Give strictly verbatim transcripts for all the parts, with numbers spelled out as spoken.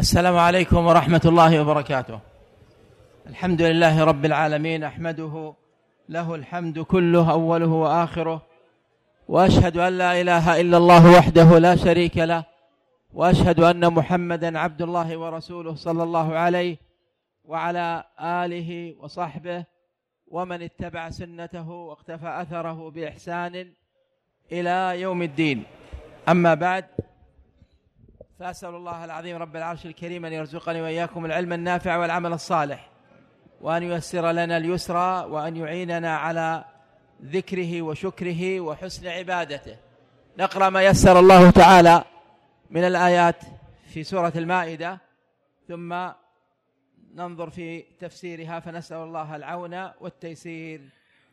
السلام عليكم ورحمة الله وبركاته. الحمد لله رب العالمين، أحمده له الحمد كله أوله وآخره، وأشهد أن لا إله إلا الله وحده لا شريك له، وأشهد أن محمدا عبد الله ورسوله صلى الله عليه وعلى آله وصحبه ومن اتبع سنته واقتفى أثره بإحسان إلى يوم الدين. أما بعد، فأسأل الله العظيم رب العرش الكريم أن يرزقني وإياكم العلم النافع والعمل الصالح، وأن ييسر لنا اليسرى، وأن يعيننا على ذكره وشكره وحسن عبادته. نقرأ ما يسر الله تعالى من الآيات في سورة المائدة، ثم ننظر في تفسيرها، فنسأل الله العون والتيسير.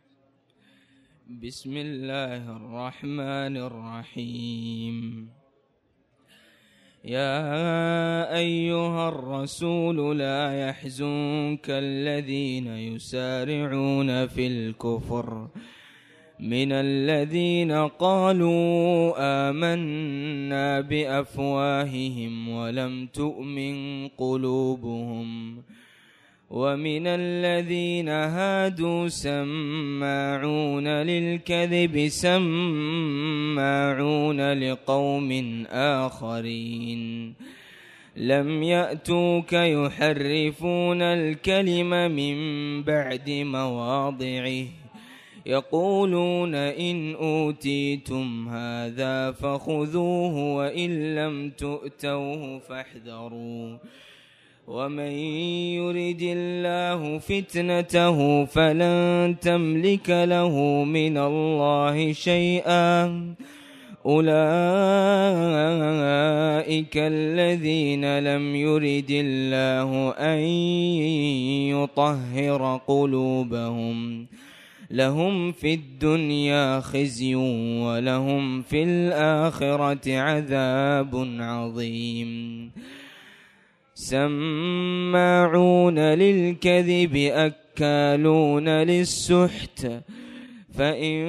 بسم الله الرحمن الرحيم. يا أيها الرسول لا يحزنك الذين يسارعون في الكفر من الذين قالوا آمنا بأفواههم ولم تؤمن قلوبهم، ومن الذين هادوا سماعون للكذب سماعون لقوم آخرين لم يأتوك يحرفون الكلم من بعد مواضعه، يقولون إن أوتيتم هذا فخذوه وإن لم تؤتوه فاحذروا، ومن يرد الله فتنته فلن تملك له من الله شيئا، أولئك الذين لم يرد الله أن يطهر قلوبهم، لهم في الدنيا خزي ولهم في الآخرة عذاب عظيم. سماعون للكذب أكالون للسحت، فإن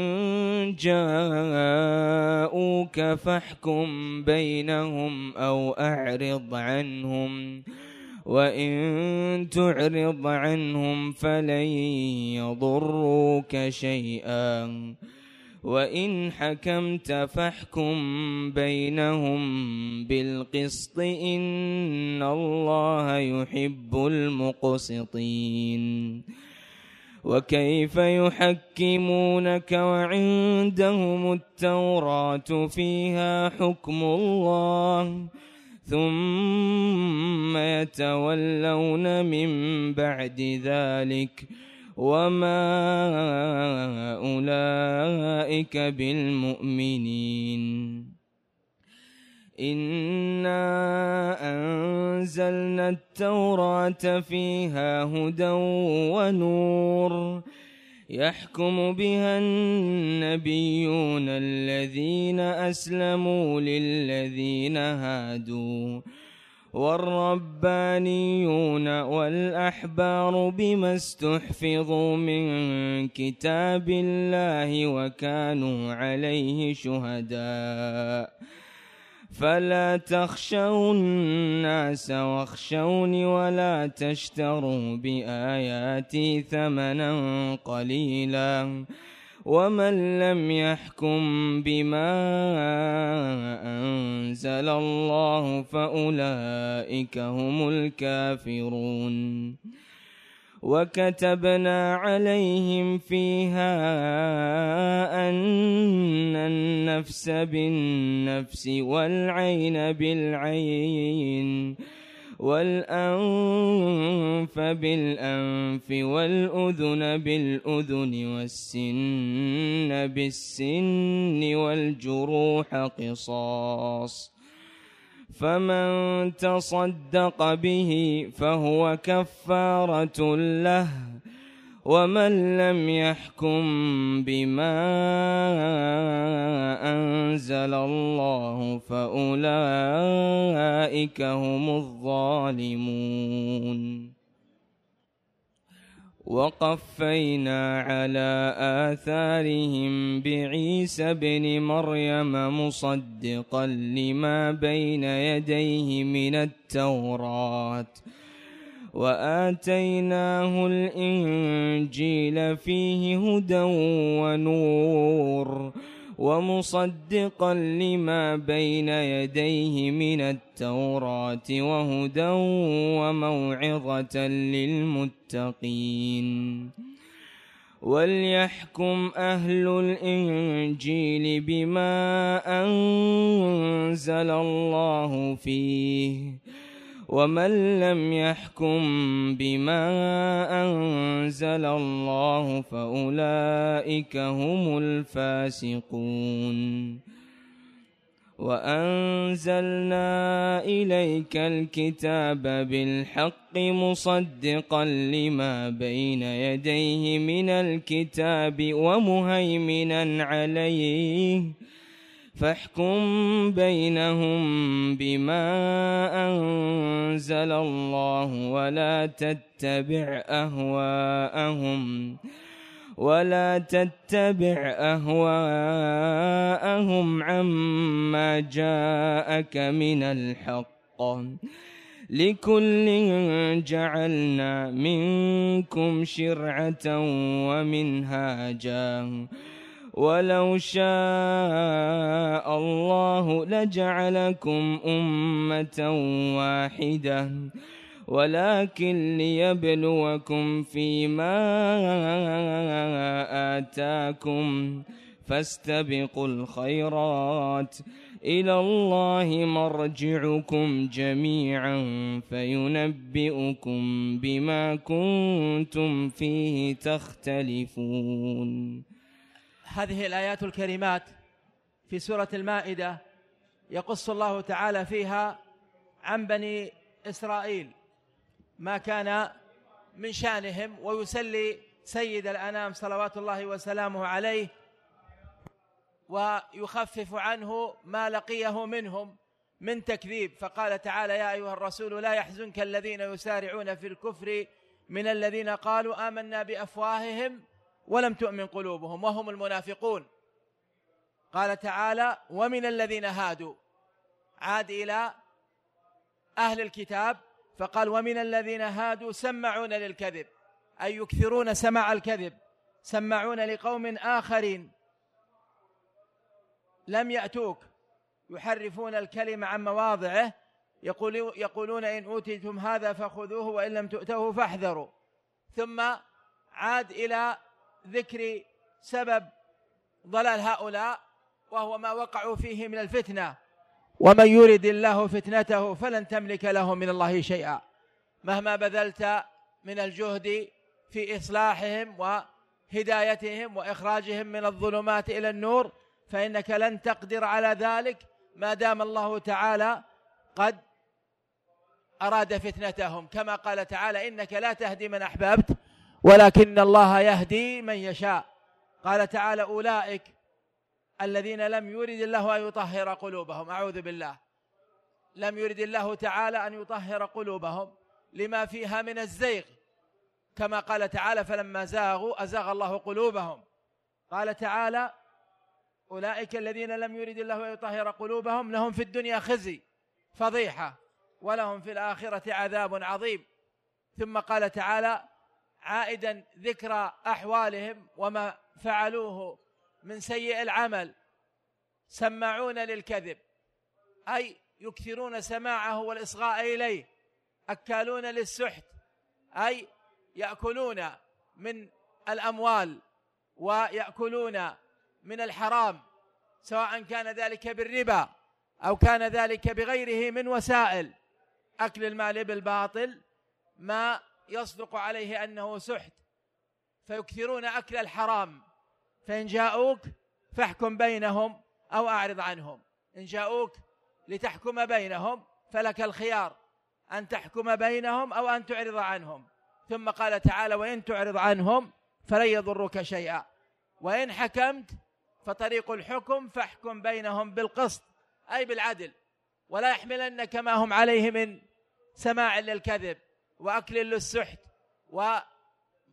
جاءوك فاحكم بينهم أو أعرض عنهم، وإن تعرض عنهم فلن يضروك شيئا، وإن حكمت فاحكم بينهم بالقسط إن الله يحب المقسطين. وكيف يحكمونك وعندهم التوراة فيها حكم الله ثم يتولون من بعد ذلك وما أولئك بالمؤمنين. إنا أنزلنا التوراة فيها هدى ونور، يحكم بها النبيون الذين أسلموا للذين هادوا والربانيون والأحبار بما استحفظوا من كتاب الله وكانوا عليه شهداء، فلا تخشوا الناس واخشوني ولا تشتروا بآياتي ثمنا قليلا، ومن لم يحكم بما أنزل الله فأولئك هم الكافرون. وكتبنا عليهم فيها أن النفس بالنفس والعين بالعين والأنف بالأنف والأذن بالأذن والسن بالسن والجروح قصاص، فمن تصدق به فهو كفارة له، ومن لم يحكم بما أنزل الله فأولئك هم الظالمون. وقفينا على آثارهم بعيسى ابن مريم مصدقا لما بين يديه من التوراة وآتيناه الإنجيل فيه هدى ونور ومصدقا لما بين يديه من التوراة وهدى وموعظة للمتقين وليحكم أهل الإنجيل بما أنزل الله فيه ومن لم يحكم بما أنزل الله فأولئك هم الفاسقون وأنزلنا إليك الكتاب بالحق مصدقا لما بين يديه من الكتاب ومهيمنا عليه فاحكم بينهم بما أنزل الله ولا تتبع أهواءهم ولا تتبع أهواءهم عما جاءك من الحق لكل جعلنا منكم شرعة ومنهاجا ولو شاء الله لجعلكم أمة واحدة ولكن ليبلوكم فيما آتاكم فاستبقوا الخيرات إلى الله مرجعكم جميعا فينبئكم بما كنتم فيه تختلفون. هذه الآيات الكريمات في سورة المائدة يقص الله تعالى فيها عن بني إسرائيل ما كان من شأنهم ويسلي سيد الأنام صلوات الله وسلامه عليه ويخفف عنه ما لقيه منهم من تكذيب، فقال تعالى: يا أيها الرسول لا يحزنك الذين يسارعون في الكفر من الذين قالوا آمنا بأفواههم ولم تؤمن قلوبهم وهم المنافقون. قال تعالى: ومن الذين هادوا، عاد إلى أهل الكتاب فقال: ومن الذين هادوا سمعون للكذب، أي يكثرون سماع الكذب، سمعون لقوم آخرين لم يأتوك، يحرفون الكلمة عن مواضعه، يقولون إن أوتيتم هذا فخذوه وإن لم تؤتوه فاحذروا. ثم عاد إلى ذكر سبب ضلال هؤلاء وهو ما وقعوا فيه من الفتنة: ومن يرد الله فتنته فلن تملك له من الله شيئا، مهما بذلت من الجهد في إصلاحهم وهدايتهم وإخراجهم من الظلمات إلى النور فإنك لن تقدر على ذلك ما دام الله تعالى قد أراد فتنتهم، كما قال تعالى: إنك لا تهدي من أحببت ولكن الله يهدي من يشاء. قال تعالى: أولئك الذين لم يرد الله أن يطهر قلوبهم، أعوذ بالله، لم يرد الله تعالى أن يطهر قلوبهم لما فيها من الزيغ، كما قال تعالى: فلما زاغوا أزاغ الله قلوبهم. قال تعالى: أولئك الذين لم يرد الله أن يطهر قلوبهم لهم في الدنيا خزي فضيحة ولهم في الآخرة عذاب عظيم. ثم قال تعالى عائدا ذكر أحوالهم وما فعلوه من سيء العمل: سماعون للكذب، أي يكثرون سماعه والإصغاء إليه، أكالون للسحت، أي يأكلون من الأموال ويأكلون من الحرام، سواء كان ذلك بالربا أو كان ذلك بغيره من وسائل أكل المال بالباطل ما يصدق عليه أنه سحت، فيكثرون أكل الحرام. فإن جاءوك فاحكم بينهم أو أعرض عنهم، إن جاءوك لتحكم بينهم فلك الخيار أن تحكم بينهم أو أن تعرض عنهم. ثم قال تعالى: وإن تعرض عنهم فلن يضرك شيئا، وإن حكمت فطريق الحكم فاحكم بينهم بالقسط، أي بالعدل، ولا يحملنك ما هم عليه من سماع للكذب وأكل للسحت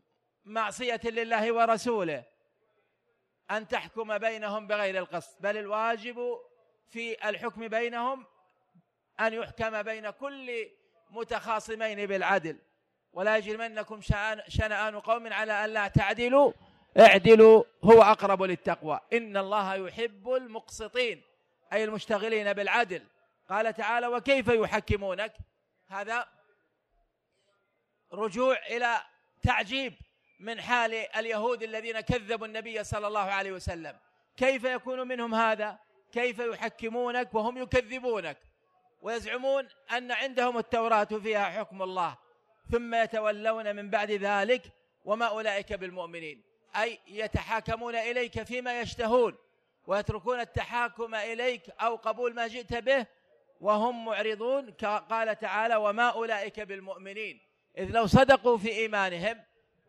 معصية لله ورسوله أن تحكم بينهم بغير القسط، بل الواجب في الحكم بينهم أن يحكم بين كل متخاصمين بالعدل. ولا يجرمنكم شنآن قوم على أن لا تعدلوا اعدلوا هو أقرب للتقوى إن الله يحب المقسطين، أي المشتغلين بالعدل. قال تعالى وكيف يحكمونك، هذا رجوع إلى تعجيب من حال اليهود الذين كذبوا النبي صلى الله عليه وسلم. كيف يكون منهم هذا؟ كيف يحكمونك وهم يكذبونك ويزعمون أن عندهم التوراة فيها حكم الله، ثم يتولون من بعد ذلك وما أولئك بالمؤمنين، أي يتحاكمون إليك فيما يشتهون ويتركون التحاكم إليك أو قبول ما جئت به وهم معرضون. قال تعالى وما أولئك بالمؤمنين، إذ لو صدقوا في إيمانهم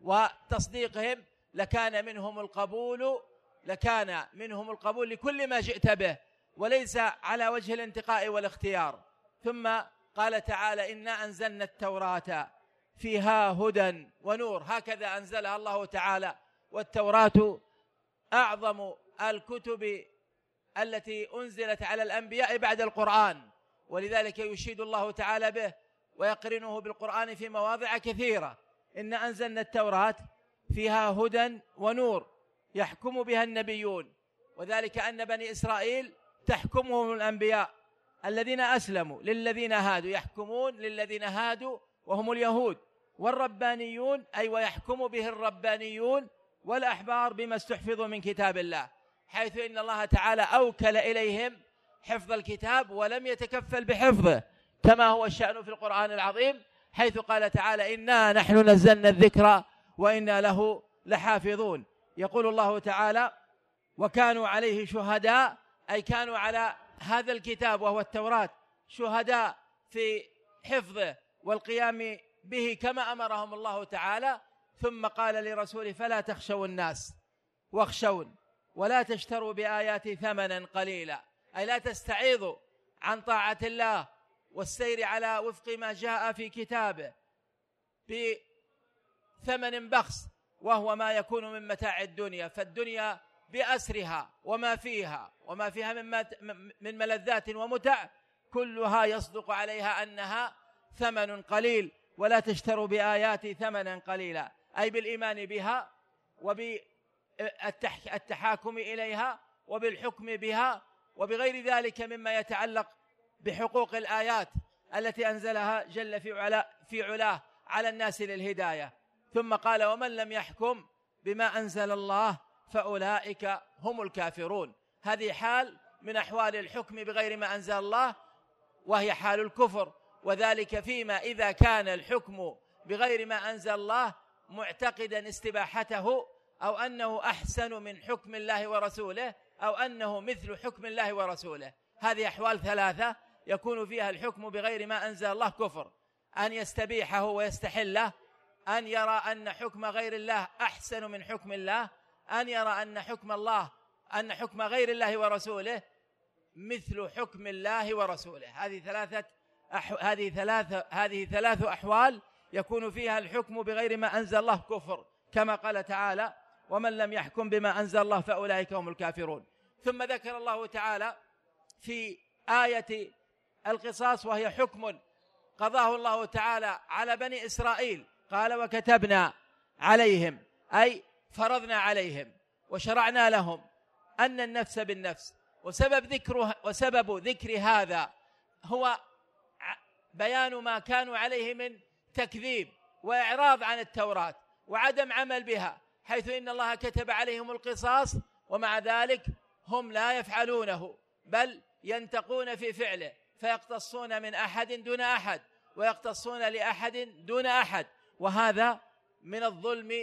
وتصديقهم لكان منهم القبول لكان منهم القبول لكل ما جئت به وليس على وجه الانتقاء والاختيار. ثم قال تعالى إنا أنزلنا التوراة فيها هدى ونور، هكذا أنزلها الله تعالى، والتوراة أعظم الكتب التي أنزلت على الأنبياء بعد القرآن، ولذلك يشيد الله تعالى به ويقرنه بالقرآن في مواضع كثيرة. إن أنزلنا التوراة فيها هدى ونور يحكم بها النبيون، وذلك أن بني إسرائيل تحكمهم الأنبياء الذين أسلموا للذين هادوا، يحكمون للذين هادوا وهم اليهود، والربانيون أي ويحكم به الربانيون والأحبار بما استحفظوا من كتاب الله، حيث إن الله تعالى أوكل إليهم حفظ الكتاب ولم يتكفل بحفظه، كما هو الشأن في القرآن العظيم، حيث قال تعالى إنا نحن نزلنا الذكر وإنا له لحافظون. يقول الله تعالى وكانوا عليه شهداء، أي كانوا على هذا الكتاب وهو التوراة شهداء في حفظه والقيام به كما أمرهم الله تعالى. ثم قال لرسوله فلا تخشوا الناس واخشون ولا تشتروا بآياتي ثمنا قليلا، أي لا تستعيضوا عن طاعة الله والسير على وفق ما جاء في كتابه بثمن بخس، وهو ما يكون من متاع الدنيا، فالدنيا بأسرها وما فيها وما فيها من ملذات ومتع كلها يصدق عليها أنها ثمن قليل. ولا تشتروا بآياتي ثمنا قليلا، أي بالإيمان بها وبالتحاكم إليها وبالحكم بها وبغير ذلك مما يتعلق بحقوق الآيات التي أنزلها جل في علا في علاه على الناس للهداية. ثم قال ومن لم يحكم بما أنزل الله فأولئك هم الكافرون. هذه حال من أحوال الحكم بغير ما أنزل الله، وهي حال الكفر، وذلك فيما إذا كان الحكم بغير ما أنزل الله معتقدا استباحته أو أنه أحسن من حكم الله ورسوله أو أنه مثل حكم الله ورسوله. هذه أحوال ثلاثة يكون فيها الحكم بغير ما أنزل الله كفر: أن يستبيحه ويستحله، أن يرى أن حكم غير الله أحسن من حكم الله، أن يرى أن حكم الله أن حكم غير الله ورسوله مثل حكم الله ورسوله. هذه ثلاثة أح... هذه ثلاثة هذه ثلاث أحوال يكون فيها الحكم بغير ما أنزل الله كفر، كما قال تعالى ومن لم يحكم بما أنزل الله فأولئك هم الكافرون. ثم ذكر الله تعالى في آية القصاص، وهي حكم قضاه الله تعالى على بني إسرائيل، قال وكتبنا عليهم، أي فرضنا عليهم وشرعنا لهم أن النفس بالنفس. وسبب ذكر وسبب ذكر هذا هو بيان ما كانوا عليه من تكذيب وإعراض عن التوراة وعدم عمل بها، حيث إن الله كتب عليهم القصاص ومع ذلك هم لا يفعلونه، بل ينتقون في فعله، فيقتصون من أحد دون أحد ويقتصون لأحد دون أحد، وهذا من الظلم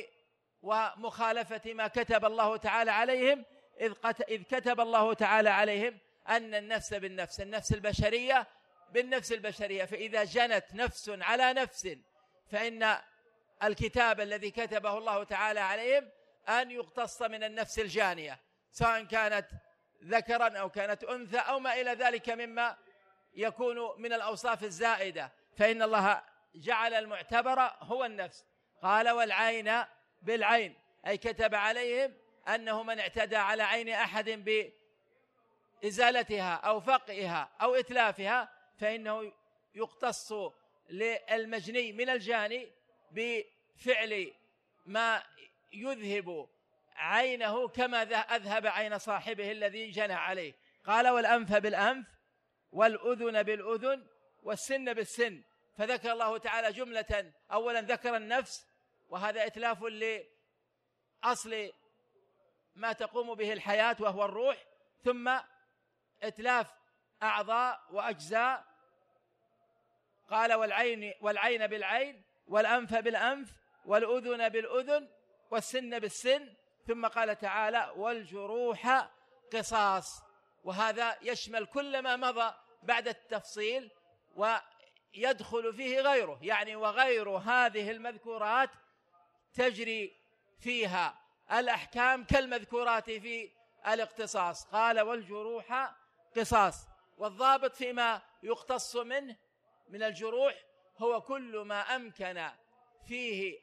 ومخالفة ما كتب الله تعالى عليهم، إذ كتب الله تعالى عليهم أن النفس بالنفس، النفس البشرية بالنفس البشرية، فإذا جنت نفس على نفس فإن الكتاب الذي كتبه الله تعالى عليهم أن يقتص من النفس الجانية، سواء كانت ذكرا أو كانت أنثى أو ما إلى ذلك مما يكون من الأوصاف الزائدة، فإن الله جعل المعتبر هو النفس. قال والعين بالعين، أي كتب عليهم أنه من اعتدى على عين أحد بإزالتها أو فقئها أو إتلافها فإنه يقتص للمجني من الجاني بفعل ما يذهب عينه كما أذهب عين صاحبه الذي جنى عليه. قال والأنف بالأنف والأذن بالأذن والسن بالسن، فذكر الله تعالى جملة. أولا ذكر النفس، وهذا إتلاف لأصل ما تقوم به الحياة وهو الروح، ثم إتلاف أعضاء وأجزاء. قال والعين, والعين بالعين والأنف بالأنف والأذن بالأذن والسن بالسن، ثم قال تعالى والجروح قصاص، وهذا يشمل كل ما مضى بعد التفصيل ويدخل فيه غيره، يعني وغير هذه المذكورات تجري فيها الأحكام كالمذكورات في الاقتصاص. قال والجروح قصاص، والضابط فيما يقتص منه من الجروح هو كل ما أمكن فيه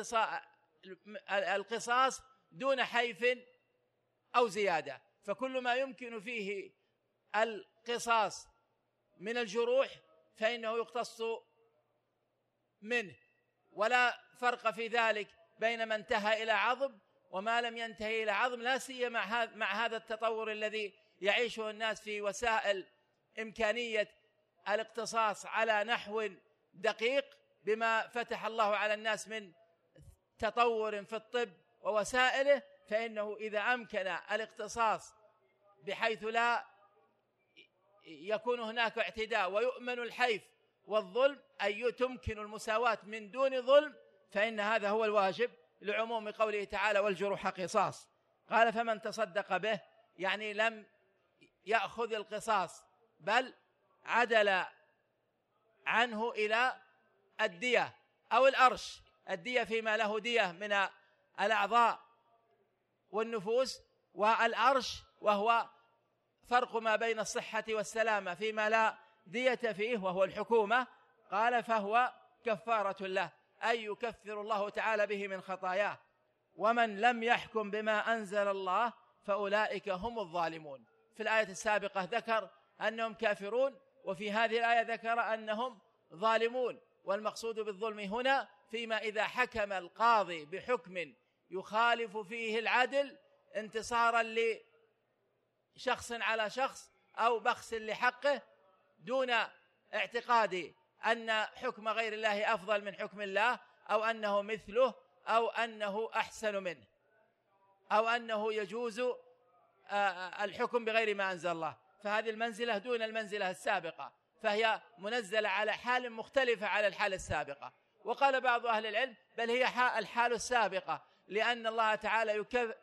القصاص دون حيف أو زيادة، فكل ما يمكن فيه القصاص من الجروح فإنه يقتص منه، ولا فرق في ذلك بين ما انتهى إلى عظم وما لم ينتهي إلى عظم، لا سيما مع هذا التطور الذي يعيشه الناس في وسائل إمكانية الاقتصاص على نحو دقيق، بما فتح الله على الناس من تطور في الطب ووسائله، فإنه إذا أمكن الاقتصاص بحيث لا يكون هناك اعتداء ويؤمن الحيف والظلم، أي تمكن المساواة من دون ظلم، فإن هذا هو الواجب، لعموم قوله تعالى والجروح قصاص. قال فمن تصدق به، يعني لم يأخذ القصاص بل عدل عنه إلى الدية أو الأرش. الدية فيما له دية من الأعضاء والنفوس، والأرش وهو فرق ما بين الصحة والسلامة فيما لا دية فيه وهو الحكومة. قال فهو كفارة له، أي يكفر الله تعالى به من خطاياه. ومن لم يحكم بما أنزل الله فأولئك هم الظالمون. في الآية السابقة ذكر أنهم كافرون، وفي هذه الآية ذكر أنهم ظالمون، والمقصود بالظلم هنا فيما إذا حكم القاضي بحكم يخالف فيه العدل انتصارا لشخص على شخص أو بخس لحقه دون اعتقاد أن حكم غير الله أفضل من حكم الله، أو أنه مثله، أو أنه أحسن منه، أو أنه يجوز الحكم بغير ما أنزل الله، فهذه المنزلة دون المنزلة السابقة، فهي منزلة على حال مختلفة على الحال السابقة. وقال بعض أهل العلم بل هي الحال السابقة، لأن الله تعالى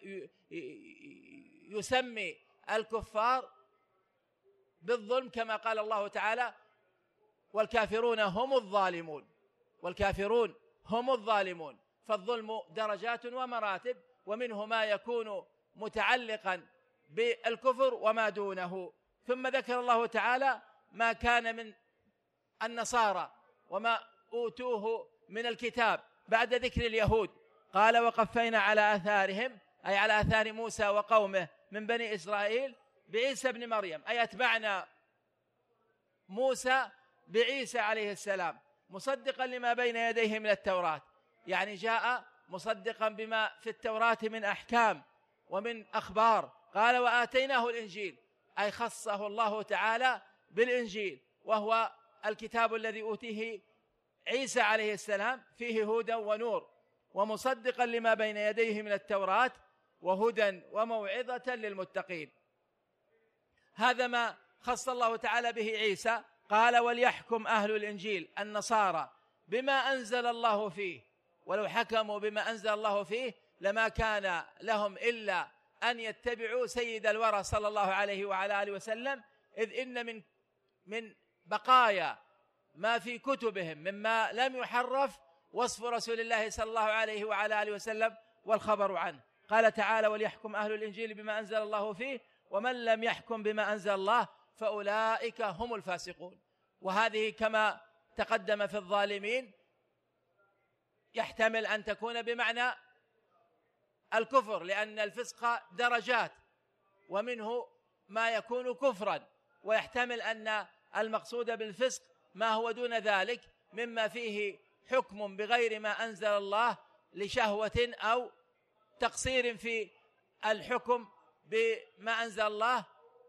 يسمي الكفار بالظلم كما قال الله تعالى والكافرون هم الظالمون، والكافرون هم الظالمون. فالظلم درجات ومراتب، ومنه ما يكون متعلقا بالكفر وما دونه. ثم ذكر الله تعالى ما كان من النصارى وما أوتوه من الكتاب بعد ذكر اليهود. قال وقفينا على آثارهم، أي على آثار موسى وقومه من بني إسرائيل بعيسى ابن مريم، أي أتبعنا موسى بعيسى عليه السلام مصدقا لما بين يديه من التوراة، يعني جاء مصدقا بما في التوراة من أحكام ومن أخبار. قال وآتيناه الإنجيل، أي خصه الله تعالى بالإنجيل، وهو الكتاب الذي أوتيه عيسى عليه السلام، فيه هدى ونور ومصدقا لما بين يديه من التوراة وهدى وموعظة للمتقين. هذا ما خص الله تعالى به عيسى. قال وليحكم أهل الإنجيل النصارى بما أنزل الله فيه، ولو حكموا بما أنزل الله فيه لما كان لهم إلا أن يتبعوا سيد الورى صلى الله عليه وعلى آله وسلم، إذ إن من من بقايا ما في كتبهم مما لم يحرف وصف رسول الله صلى الله عليه وعلى آله وسلم والخبر عنه. قال تعالى وليحكم أهل الإنجيل بما أنزل الله فيه ومن لم يحكم بما أنزل الله فأولئك هم الفاسقون. وهذه كما تقدم في الظالمين يحتمل أن تكون بمعنى الكفر، لأن الفسق درجات ومنه ما يكون كفرا، ويحتمل أن المقصود بالفسق ما هو دون ذلك مما فيه حكم بغير ما أنزل الله لشهوة أو تقصير في الحكم بما أنزل الله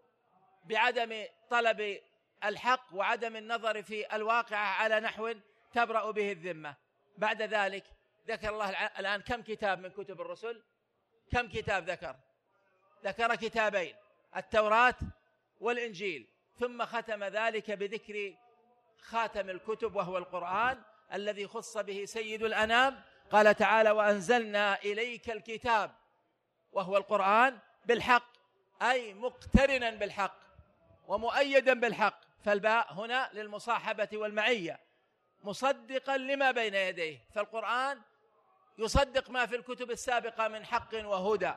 بعدم طلب الحق وعدم النظر في الواقع على نحو تبرأ به الذمة. بعد ذلك ذكر الله الآن كم كتاب من كتب الرسل؟ كم كتاب ذكر؟ ذكر كتابين، التوراة والإنجيل، ثم ختم ذلك بذكر خاتم الكتب وهو القرآن الذي خص به سيد الأنام. قال تعالى: وأنزلنا إليك الكتاب وهو القرآن بالحق، أي مقترنا بالحق ومؤيدا بالحق، فالباء هنا للمصاحبة والمعية، مصدقا لما بين يديه، فالقرآن يصدق ما في الكتب السابقة من حق وهدى،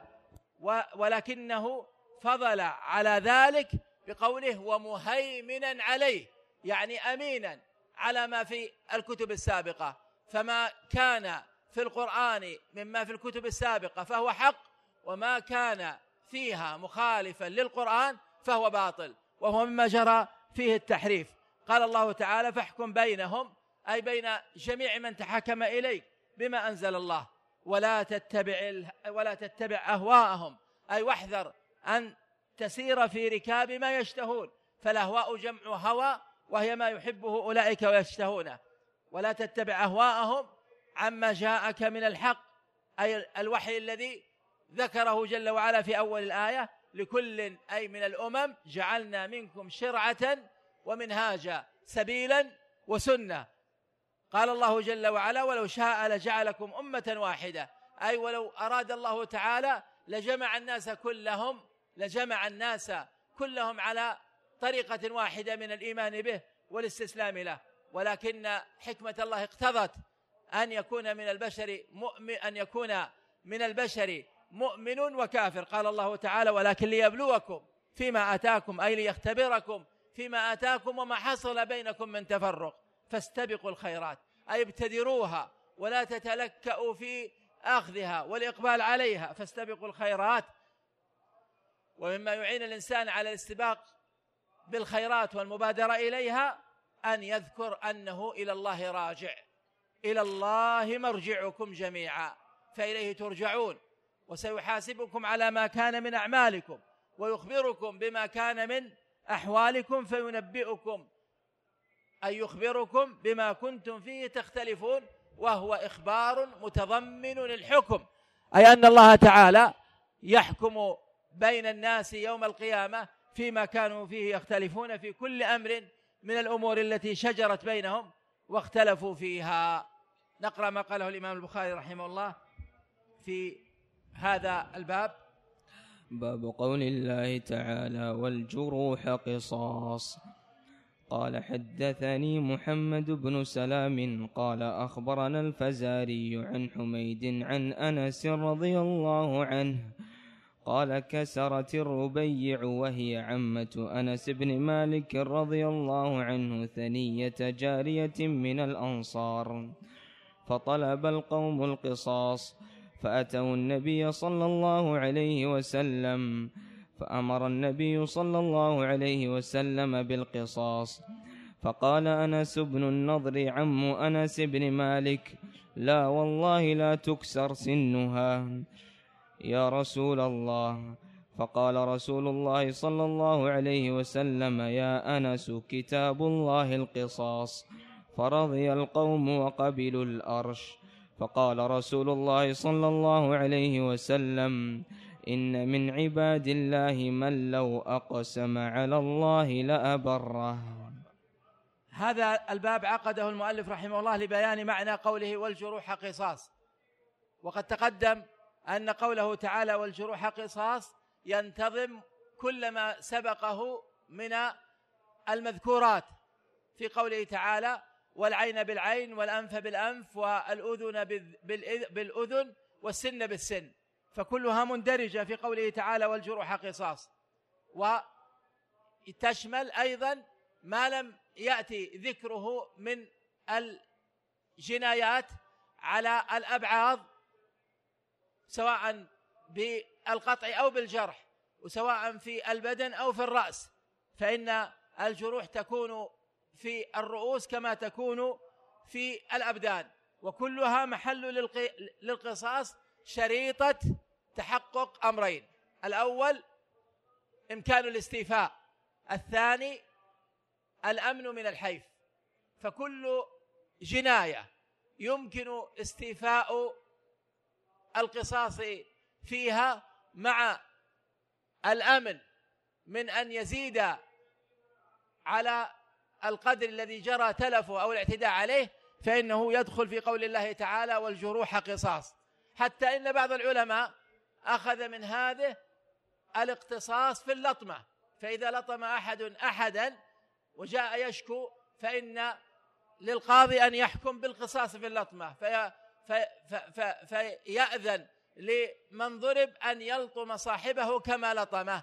ولكنه فضل على ذلك بقوله ومهيمنا عليه، يعني أمينا على ما في الكتب السابقة، فما كان في القرآن مما في الكتب السابقة فهو حق، وما كان فيها مخالفا للقرآن فهو باطل، وهو مما جرى فيه التحريف. قال الله تعالى: فاحكم بينهم، أي بين جميع من تحكم إليك بما أنزل الله، ولا تتبع ولا تتبع أهواءهم، أي واحذر أن تسير في ركاب ما يشتهون، فالأهواء جمع هوى، وهي ما يحبه أولئك ويشتهونه، ولا تتبع أهواءهم عما جاءك من الحق، أي الوحي الذي ذكره جل وعلا في أول الآية: لكل أي من الأمم جعلنا منكم شرعة ومنهاجا سبيلا وسنة. قال الله جل وعلا: ولو شاء لجعلكم أمة واحدة، أي ولو أراد الله تعالى لجمع الناس كلهم لجمع الناس كلهم على طريقة واحدة من الإيمان به والاستسلام له، ولكن حكمة الله اقتضت أن يكون من البشر مؤمن أن يكون من البشر مؤمن وكافر. قال الله تعالى: ولكن ليبلوكم فيما آتاكم، أي ليختبركم فيما آتاكم وما حصل بينكم من تفرق، فاستبقوا الخيرات، أي ابتدروها ولا تتلكأوا في أخذها والإقبال عليها، فاستبقوا الخيرات. ومما يعين الإنسان على الاستباق بالخيرات والمبادرة إليها أن يذكر أنه إلى الله راجع، إلى الله مرجعكم جميعا فإليه ترجعون، وسيحاسبكم على ما كان من أعمالكم ويخبركم بما كان من أحوالكم فينبئكم، أي يخبركم بما كنتم فيه تختلفون، وهو إخبار متضمن للحكم، أي أن الله تعالى يحكم بين الناس يوم القيامة فيما كانوا فيه يختلفون في كل أمر من الأمور التي شجرت بينهم واختلفوا فيها. نقرأ ما قاله الإمام البخاري رحمه الله في هذا الباب. باب قول الله تعالى: والجروح قصاص. قال: حدثني محمد بن سلام قال: أخبرنا الفزاري عن حميد عن أنس رضي الله عنه قال: كسرت الربيع وهي عمة أنس بن مالك رضي الله عنه ثنية جارية من الأنصار، فطلب القوم القصاص، فأتوا النبي صلى الله عليه وسلم، فأمر النبي صلى الله عليه وسلم بالقصاص، فقال أنس بن النضر عم أنس بن مالك: لا والله لا تكسر سنها يا رسول الله. فقال رسول الله صلى الله عليه وسلم: يا أنس كتاب الله القصاص. فرضي القوم وقبلوا الأرش. فقال رسول الله صلى الله عليه وسلم: إن من عباد الله من لو أقسم على الله لأبره. هذا الباب عقده المؤلف رحمه الله لبيان معنى قوله والجروح قصاص، وقد تقدم أن قوله تعالى والجروح قصاص ينتظم كل ما سبقه من المذكورات في قوله تعالى: والعين بالعين والأنف بالأنف والأذن بالأذن والسن بالسن، فكلها مندرجة في قوله تعالى والجروح قصاص، وتشمل أيضا ما لم يأتي ذكره من الجنايات على الأبعاض سواء بالقطع أو بالجرح، وسواء في البدن أو في الرأس، فإن الجروح تكون في الرؤوس كما تكون في الأبدان، وكلها محل للقصاص شريطة تحقق أمرين: الأول إمكان الاستيفاء، الثاني الأمن من الحيف. فكل جناية يمكن استيفاء القصاص فيها مع الأمن من أن يزيد على القدر الذي جرى تلفه أو الاعتداء عليه، فإنه يدخل في قول الله تعالى: والجروح قصاص. حتى إن بعض العلماء أخذ من هذه الاقتصاص في اللطمة، فإذا لطم أحد أحدا وجاء يشكو فإن للقاضي أن يحكم بالقصاص في اللطمة، في في في فيأذن لمن ضرب أن يلطم صاحبه كما لطمه.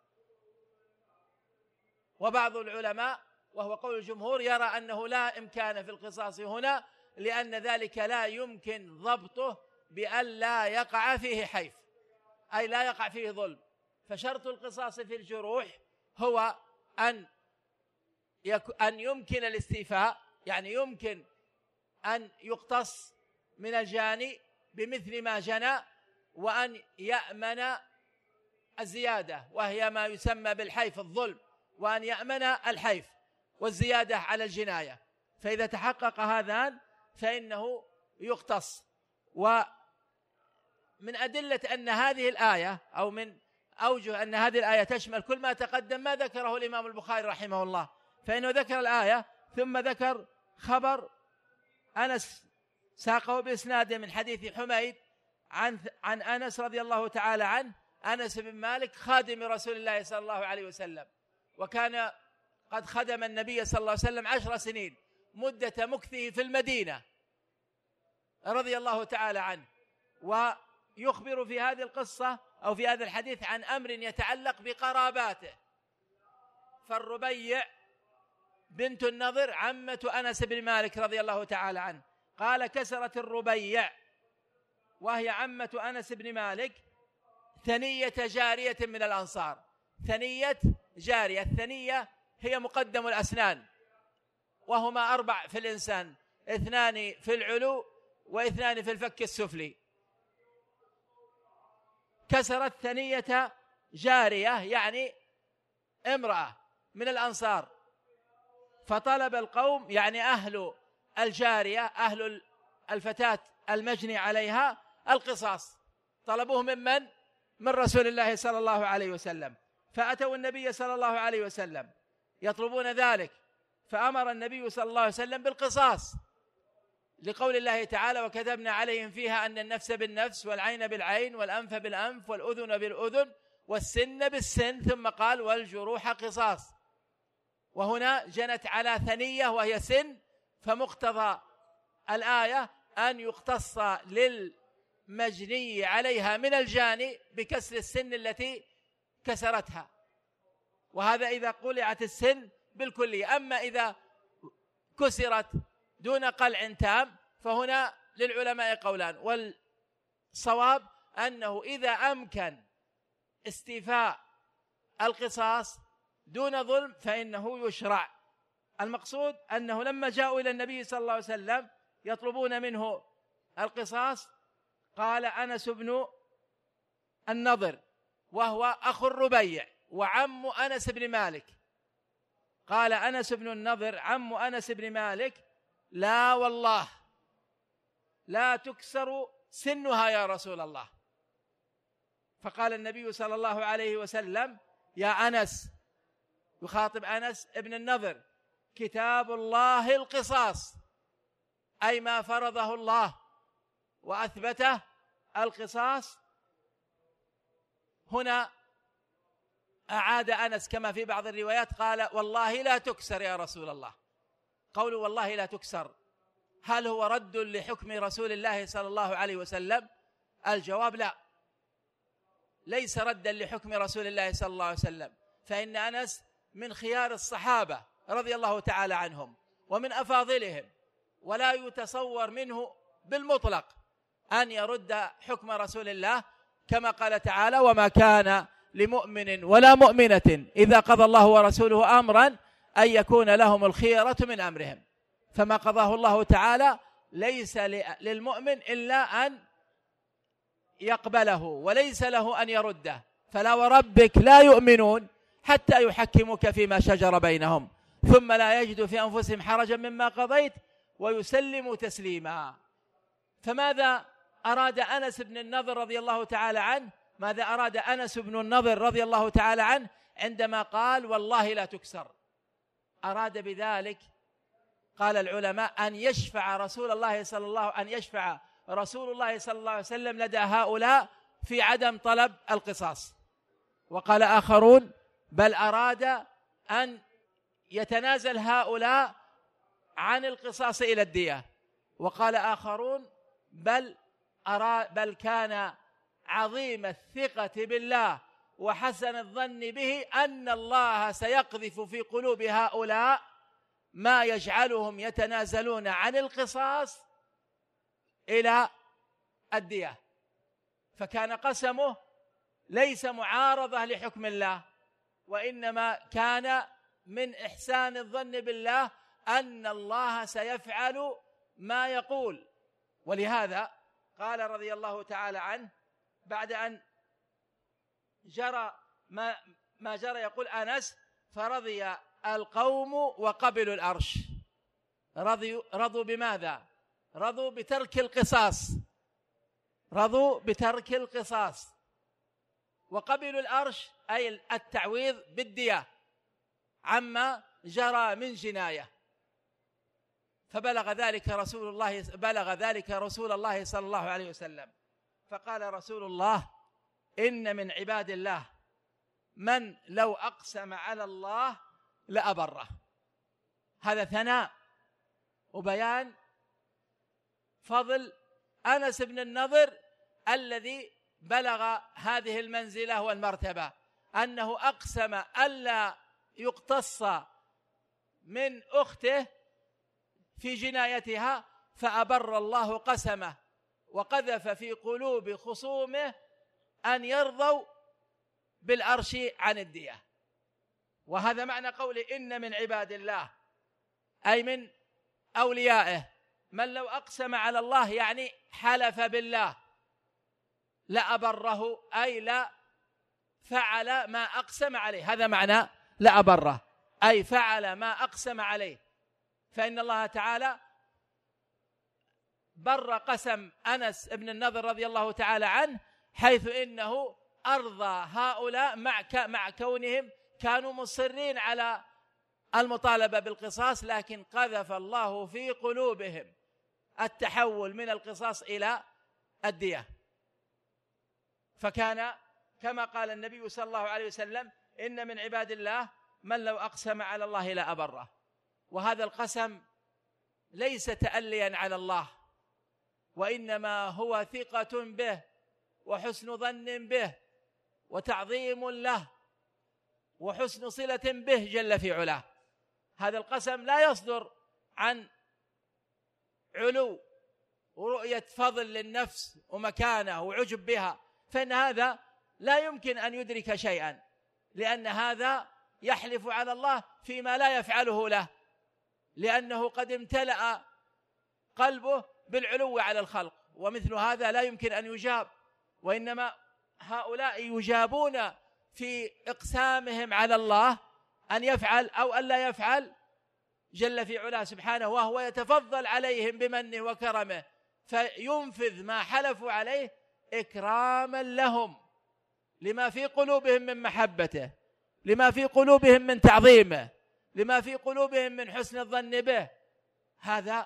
وبعض العلماء وهو قول الجمهور يرى أنه لا إمكان في القصاص هنا، لأن ذلك لا يمكن ضبطه بأن لا يقع فيه حيف، أي لا يقع فيه ظلم. فشرط القصاص في الجروح هو أن أن يمكن الاستيفاء، يعني يمكن أن يقتص من الجاني بمثل ما جنى، وأن يأمن الزيادة وهي ما يسمى بالحيف الظلم، وأن يأمن الحيف والزيادة على الجناية. فإذا تحقق هذان فإنه يقتص. ومن أدلة أن هذه الآية أو من أوجه أن هذه الآية تشمل كل ما تقدم ما ذكره الإمام البخاري رحمه الله، فإنه ذكر الآية ثم ذكر خبر أنس ساقه بإسناده من حديث حميد عن عن أنس رضي الله تعالى عنه، أنس بن مالك خادم رسول الله صلى الله عليه وسلم، وكان قد خدم النبي صلى الله عليه وسلم عشر سنين مدة مكثه في المدينة رضي الله تعالى عنه. ويخبر في هذه القصة أو في هذا الحديث عن أمر يتعلق بقراباته. فالربيع بنت النضر عمة أنس بن مالك رضي الله تعالى عنه، قال: كسرت الربيع وهي عمة أنس بن مالك ثنية جارية من الأنصار. ثنية جارية، الثنية هي مقدم الأسنان، وهما أربع في الإنسان: اثنان في العلو واثنان في الفك السفلي. كسرت ثنية جارية يعني امرأة من الأنصار، فطلب القوم يعني أهل الجارية أهل الفتاة المجني عليها القصاص، طلبوه من من؟ من رسول الله صلى الله عليه وسلم. فأتوا النبي صلى الله عليه وسلم يطلبون ذلك، فأمر النبي صلى الله عليه وسلم بالقصاص لقول الله تعالى: وكتبنا عليهم فيها أن النفس بالنفس والعين بالعين والأنف بالأنف والأذن بالأذن والسن بالسن، ثم قال: والجروح قصاص. وهنا جنت على ثنية وهي سن، فمقتضى الآية أن يقتص للمجني عليها من الجاني بكسر السن التي كسرتها، وهذا إذا قلعت السن بالكلية. أما إذا كسرت دون قلع تام فهنا للعلماء قولان، والصواب أنه إذا أمكن استيفاء القصاص دون ظلم فإنه يشرع. المقصود أنه لما جاءوا إلى النبي صلى الله عليه وسلم يطلبون منه القصاص، قال أنس بن النضر وهو أخو الربيع وعم أنس بن مالك، قال أنس بن النضر عم أنس بن مالك: لا والله لا تكسر سنها يا رسول الله. فقال النبي صلى الله عليه وسلم: يا أنس، يخاطب أنس ابن النضر: كتاب الله القصاص، أي ما فرضه الله وأثبته القصاص. هنا أعاد أنس كما في بعض الروايات قال: والله لا تكسر يا رسول الله. قوله والله لا تكسر هل هو رد لحكم رسول الله صلى الله عليه وسلم؟ الجواب لا، ليس ردا لحكم رسول الله صلى الله عليه وسلم، فإن أنس من خيار الصحابة رضي الله تعالى عنهم ومن أفاضلهم، ولا يتصور منه بالمطلق أن يرد حكم رسول الله كما قال تعالى: وما كان لمؤمن ولا مؤمنة إذا قضى الله ورسوله أمرا أن يكون لهم الخيرة من أمرهم. فما قضاه الله تعالى ليس للمؤمن إلا أن يقبله وليس له أن يرده. فلا وربك لا يؤمنون حتى يحكموك فيما شجر بينهم ثم لا يجدوا في أنفسهم حرجا مما قضيت ويسلموا تسليما. فماذا أراد أنس بن النضر رضي الله تعالى عنه ماذا أراد أنس بن النضر رضي الله تعالى عنه عندما قال: والله لا تكسر؟ أراد بذلك قال العلماء أن يشفع رسول الله صلى الله أن يشفع رسول الله صلى الله عليه وسلم لدى هؤلاء في عدم طلب القصاص. وقال آخرون: بل أراد أن يتنازل هؤلاء عن القصاص إلى الدية. وقال آخرون: بل أراد بل كان عظيم الثقة بالله وحسن الظن به أن الله سيقذف في قلوب هؤلاء ما يجعلهم يتنازلون عن القصاص إلى الدية. فكان قسمه ليس معارضة لحكم الله، وإنما كان من إحسان الظن بالله أن الله سيفعل ما يقول. ولهذا قال رضي الله تعالى عنه بعد أن جرى ما, ما جرى يقول أنس: فرضي القوم وقبلوا الأرش. رضوا, رضوا بماذا؟ رضوا بترك القصاص رضوا بترك القصاص وقبلوا الأرش أي التعويض بالدية عما جرى من جناية. فبلغ ذلك رسول الله بلغ ذلك رسول الله صلى الله عليه وسلم، فقال رسول الله: إن من عباد الله من لو أقسم على الله لأبره. هذا ثناء وبيان فضل أنس بن النضر الذي بلغ هذه المنزلة والمرتبة، أنه أقسم ألا يقتص من أخته في جنايتها فأبر الله قسمه وقذف في قلوب خصومه أن يرضوا بالأرش عن الدية. وهذا معنى قوله: إن من عباد الله، أي من أوليائه، من لو أقسم على الله يعني حلف بالله لأبره، أي لا فعل ما أقسم عليه. هذا معنى لأبره، أي فعل ما أقسم عليه. فإن الله تعالى بر قسم أنس بن النضر رضي الله تعالى عنه، حيث إنه أرضى هؤلاء مع مع كونهم كانوا مصرين على المطالبة بالقصاص، لكن قذف الله في قلوبهم التحول من القصاص إلى الدية. فكان كما قال النبي صلى الله عليه وسلم: إن من عباد الله من لو أقسم على الله لأبره. وهذا القسم ليس تأليا على الله، وإنما هو ثقة به وحسن ظن به وتعظيم له وحسن صلة به جل في علاه. هذا القسم لا يصدر عن علو ورؤية فضل للنفس ومكانه وعجب بها، فإن هذا لا يمكن أن يدرك شيئا، لأن هذا يحلف على الله فيما لا يفعله له، لأنه قد امتلأ قلبه بالعلو على الخلق، ومثل هذا لا يمكن أن يجاب. وإنما هؤلاء يجابون في إقسامهم على الله أن يفعل أو أن لا يفعل جل في علاه سبحانه، وهو يتفضل عليهم بمنه وكرمه فينفذ ما حلفوا عليه إكراما لهم لما في قلوبهم من محبته، لما في قلوبهم من تعظيمه، لما في قلوبهم من حسن الظن به. هذا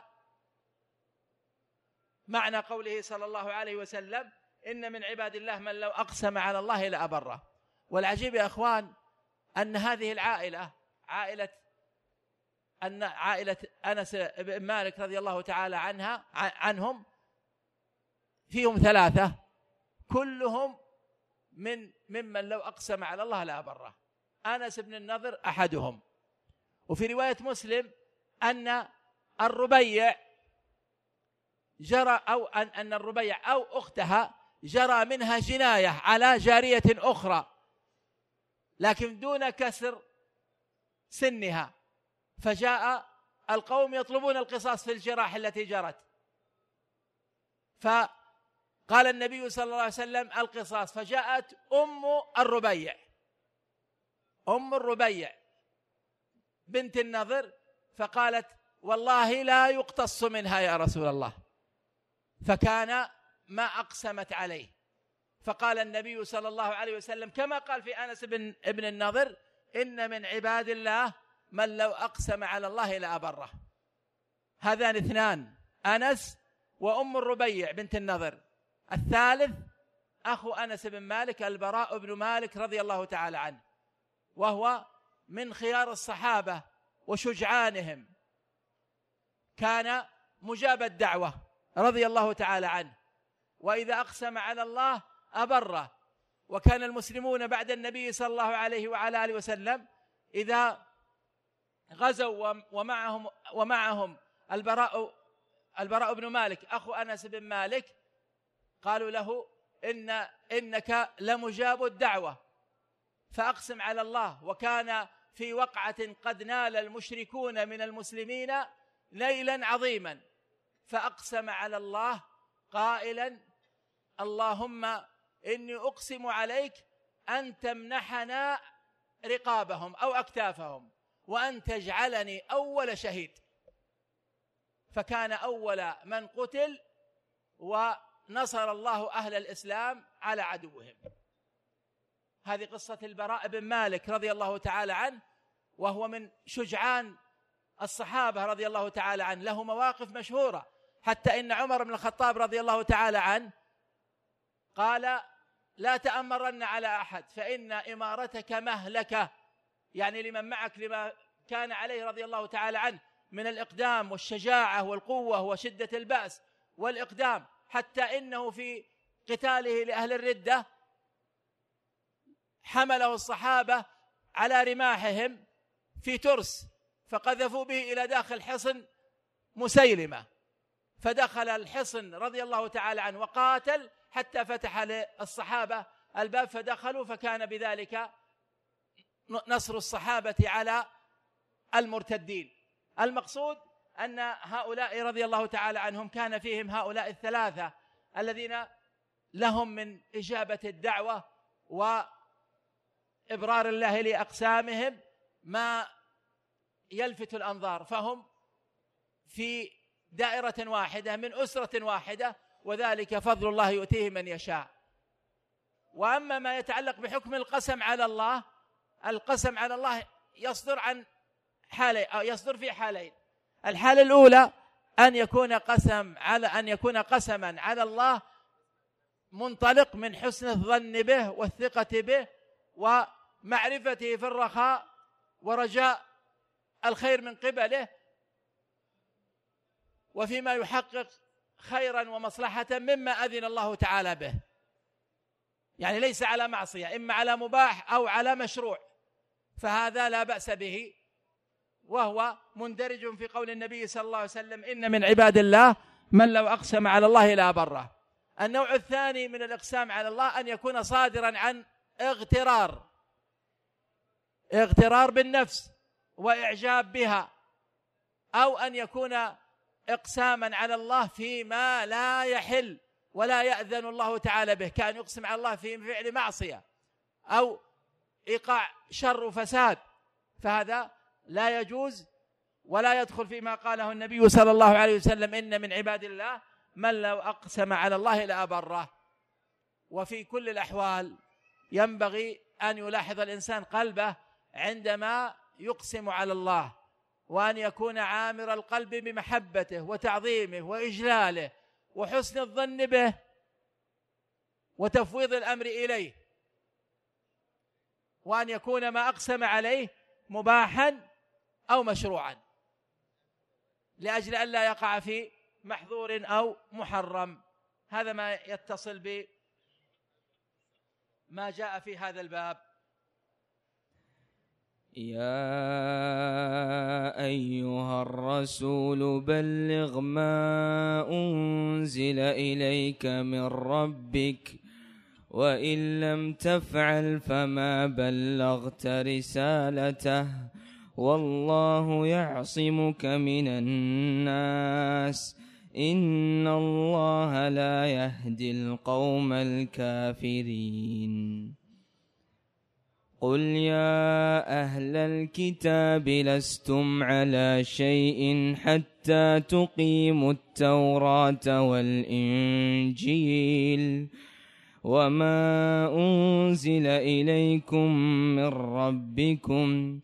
معنى قوله صلى الله عليه وسلم: إن من عباد الله من لو أقسم على الله لأبره. والعجيب يا أخوان أن هذه العائلة عائلة أن عائلة أنس بن مالك رضي الله تعالى عنها عنهم فيهم ثلاثة كلهم من ممن لو أقسم على الله لأبره. أنس بن النضر أحدهم. وفي رواية مسلم أن الربيع جرى أو أن أن الربيع أو أختها جرى منها جناية على جارية أخرى لكن دون كسر سنها، فجاء القوم يطلبون القصاص في الجراح التي جرت، فقال النبي صلى الله عليه وسلم القصاص، فجاءت أم الربيع أم الربيع بنت النضر فقالت والله لا يقتص منها يا رسول الله، فكان ما أقسمت عليه، فقال النبي صلى الله عليه وسلم كما قال في أنس بن ابن النضر إن من عباد الله من لو أقسم على الله لأبره. هذان اثنان، أنس وأم الربيع بنت النضر. الثالث أخو أنس بن مالك البراء بن مالك رضي الله تعالى عنه، وهو من خيار الصحابة وشجعانهم، كان مجاب الدعوة رضي الله تعالى عنه، وإذا أقسم على الله أبره. وكان المسلمون بعد النبي صلى الله عليه وعلى آله وسلم إذا غزوا ومعهم ومعهم البراء البراء بن مالك أخو أنس بن مالك قالوا له إن إنك لمجاب الدعوة فأقسم على الله. وكان في وقعة قد نال المشركون من المسلمين نيلا عظيما، فأقسم على الله قائلا اللهم إني أقسم عليك أن تمنحنا رقابهم أو أكتافهم وأن تجعلني أول شهيد، فكان أول من قتل ونصر الله أهل الإسلام على عدوهم. هذه قصة البراء بن مالك رضي الله تعالى عنه، وهو من شجعان الصحابة رضي الله تعالى عنه، له مواقف مشهورة، حتى إن عمر بن الخطاب رضي الله تعالى عنه قال لا تأمرن على أحد فإن إمارتك مهلكة، يعني لمن معك لما كان عليه رضي الله تعالى عنه من الإقدام والشجاعة والقوة وشدة البأس والإقدام، حتى إنه في قتاله لأهل الردة حمله الصحابة على رماحهم في ترس فقذفوا به إلى داخل حصن مسيلمة، فدخل الحصن رضي الله تعالى عنه وقاتل حتى فتح للصحابة الباب فدخلوا، فكان بذلك نصر الصحابة على المرتدين. المقصود أن هؤلاء رضي الله تعالى عنهم كان فيهم هؤلاء الثلاثة الذين لهم من إجابة الدعوة وإبرار الله لأقسامهم ما يلفت الأنظار، فهم في دائرة واحدة من أسرة واحدة، وذلك فضل الله يؤتيه من يشاء. وأما ما يتعلق بحكم القسم على الله، القسم على الله يصدر عن حالين أو يصدر في حالين. الحالة الأولى أن يكون قسم على أن يكون قسما على الله منطلق من حسن الظن به والثقة به ومعرفته في الرخاء ورجاء الخير من قبله وفيما يحقق خيرا ومصلحة مما أذن الله تعالى به، يعني ليس على معصية، إما على مباح أو على مشروع، فهذا لا بأس به، وهو مندرج في قول النبي صلى الله عليه وسلم إن من عباد الله من لو أقسم على الله لا بره. النوع الثاني من الإقسام على الله أن يكون صادرا عن اغترار اغترار بالنفس وإعجاب بها، أو أن يكون إقساما على الله فيما لا يحل ولا يأذن الله تعالى به، كان يقسم على الله في فعل معصية أو إيقاع شر وفساد، فهذا لا يجوز ولا يدخل فيما قاله النبي صلى الله عليه وسلم إن من عباد الله من لو أقسم على الله لأبره. وفي كل الأحوال ينبغي أن يلاحظ الإنسان قلبه عندما يقسم على الله، وأن يكون عامر القلب بمحبته وتعظيمه وإجلاله وحسن الظن به وتفويض الأمر إليه، وأن يكون ما أقسم عليه مباحا أو مشروعا لأجل أن لا يقع في محظور أو محرم. هذا ما يتصل بما جاء في هذا الباب. يا أيها الرسول بلغ ما أنزل إليك من ربك وإن لم تفعل فما بلغت رسالته والله يعصمك من الناس إن الله لا يهدي القوم الكافرين. قل يا أهل الكتاب لستم على شيء حتى تقيموا التوراة والإنجيل وما أنزل إليكم من ربكم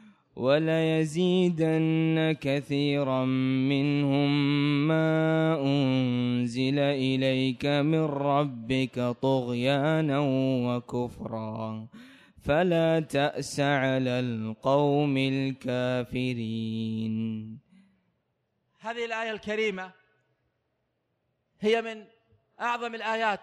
وليزيدن كثيرا منهم ما أنزل إليك من ربك طغيانا وكفرا فلا تأس على القوم الكافرين. هذه الآية الكريمة هي من أعظم الآيات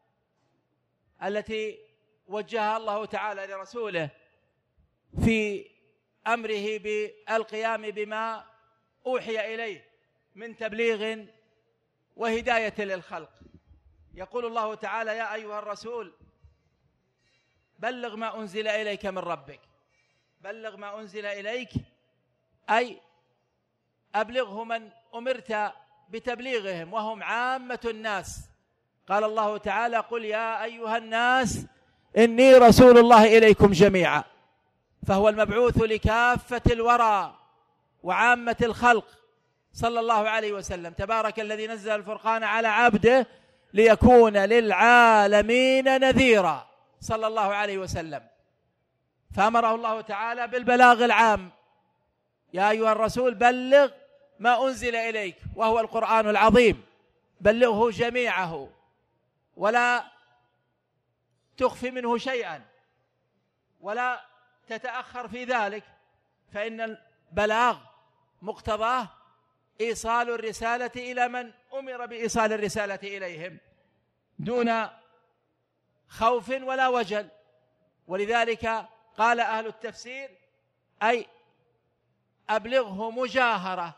التي وجهها الله تعالى لرسوله في أمره بالقيام بما أوحي إليه من تبليغ وهداية للخلق. يقول الله تعالى يا أيها الرسول بلغ ما أنزل إليك من ربك. بلغ ما أنزل إليك أي أبلغه من أمرت بتبليغهم وهم عامة الناس. قال الله تعالى قل يا أيها الناس إني رسول الله إليكم جميعا، فهو المبعوث لكافة الورى وعامة الخلق صلى الله عليه وسلم. تبارك الذي نزل الفرقان على عبده ليكون للعالمين نذيرا صلى الله عليه وسلم. فأمره الله تعالى بالبلاغ العام يا أيها الرسول بلغ ما أنزل إليك وهو القرآن العظيم، بلغه جميعه ولا تخفي منه شيئا ولا تتأخر في ذلك، فإن البلاغ مقتضاه إيصال الرسالة إلى من أمر بإيصال الرسالة إليهم دون خوف ولا وجل. ولذلك قال أهل التفسير أي أبلغه مجاهرة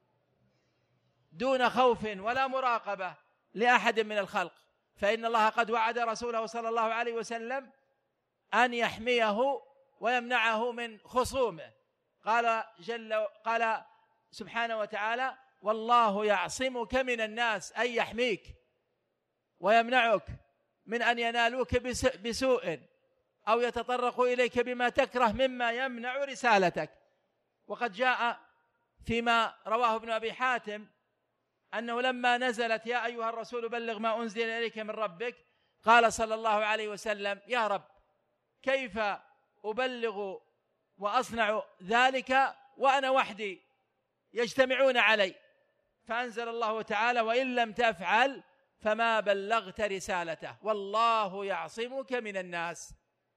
دون خوف ولا مراقبة لأحد من الخلق، فإن الله قد وعد رسوله صلى الله عليه وسلم أن يحميه ويمنعه من خصومه. قال جل قال سبحانه وتعالى والله يعصمك من الناس، أي يحميك ويمنعك من أن ينالوك بسوء أو يتطرقوا إليك بما تكره مما يمنع رسالتك. وقد جاء فيما رواه ابن أبي حاتم أنه لما نزلت يا أيها الرسول بلغ ما أنزل إليك من ربك قال صلى الله عليه وسلم يا رب كيف أبلغ وأصنع ذلك وأنا وحدي يجتمعون علي؟ فأنزل الله تعالى وإن لم تفعل فما بلغت رسالته والله يعصمك من الناس.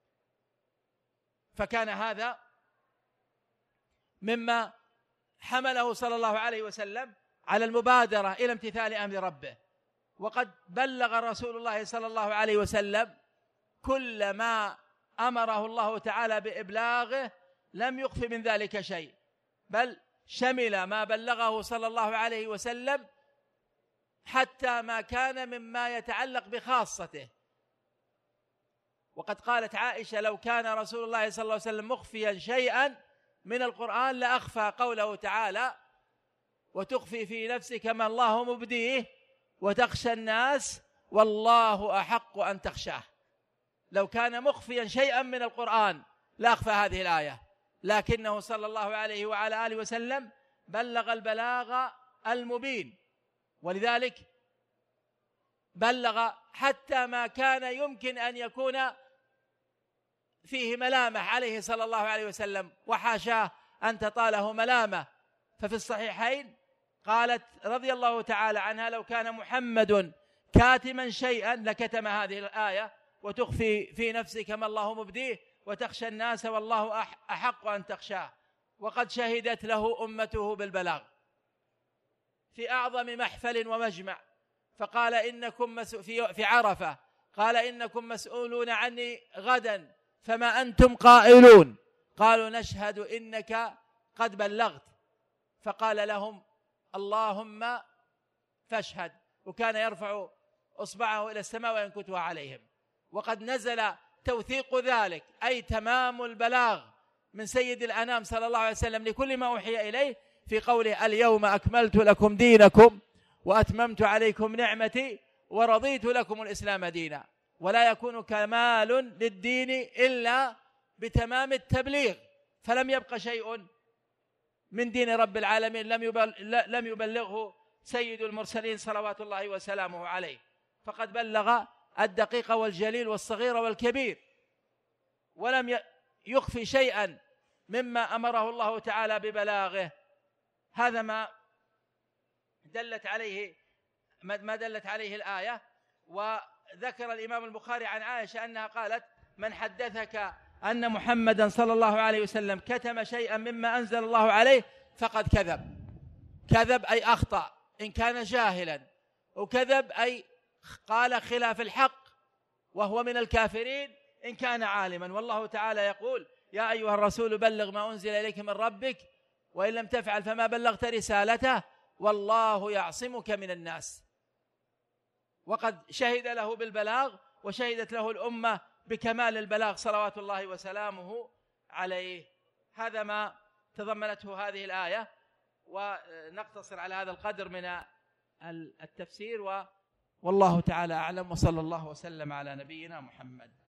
فكان هذا مما حمله صلى الله عليه وسلم على المبادرة إلى امتثال أمر ربه. وقد بلغ رسول الله صلى الله عليه وسلم كل ما أمره الله تعالى بإبلاغه، لم يخف من ذلك شيء، بل شمل ما بلغه صلى الله عليه وسلم حتى ما كان مما يتعلق بخاصته. وقد قالت عائشة لو كان رسول الله صلى الله عليه وسلم مخفيا شيئا من القرآن لأخفى قوله تعالى وتخفي في نفسك ما الله مبديه وتخشى الناس والله أحق أن تخشاه. لو كان مخفيا شيئا من القرآن لأخفى هذه الآية، لكنه صلى الله عليه وعلى آله وسلم بلغ البلاغ المبين، ولذلك بلغ حتى ما كان يمكن أن يكون فيه ملامة عليه صلى الله عليه وسلم، وحاشاه أن تطاله ملامة. ففي الصحيحين قالت رضي الله تعالى عنها لو كان محمد كاتما شيئا لكتم هذه الآية وتخفي في نفسك ما الله مبديه وتخشى الناس والله أحق أن تخشاه. وقد شهدت له أمته بالبلاغ في أعظم محفل ومجمع، فقال إنكم في في عرفة قال إنكم مسؤولون عني غدا فما أنتم قائلون؟ قالوا نشهد إنك قد بلغت. فقال لهم اللهم فاشهد وكان يرفع أصبعه إلى السماء وينكتها عليهم. وقد نزل توثيق ذلك أي تمام البلاغ من سيد الأنام صلى الله عليه وسلم لكل ما أوحي إليه في قوله اليوم أكملت لكم دينكم وأتممت عليكم نعمتي ورضيت لكم الإسلام دينا. ولا يكون كمال للدين إلا بتمام التبليغ، فلم يبق شيء من دين رب العالمين لم يبلغه سيد المرسلين صلوات الله وسلامه عليه، فقد بلغ الدقيق والجليل والصغير والكبير، ولم يخفي شيئا مما أمره الله تعالى ببلاغه. هذا ما دلت عليه ما دلت عليه الآية. وذكر الإمام البخاري عن عائشة أنها قالت من حدثك أن محمدا صلى الله عليه وسلم كتم شيئا مما أنزل الله عليه فقد كذب. كذب أي أخطأ إن كان جاهلا، وكذب أي قال خلاف الحق وهو من الكافرين إن كان عالما. والله تعالى يقول يا أيها الرسول بلغ ما أنزل إليك من ربك وإن لم تفعل فما بلغت رسالته والله يعصمك من الناس. وقد شهد له بالبلاغ وشهدت له الأمة بكمال البلاغ صلوات الله وسلامه عليه. هذا ما تضمنته هذه الآية، ونقتصر على هذا القدر من التفسير، والله تعالى أعلم، وصلى الله وسلم على نبينا محمد.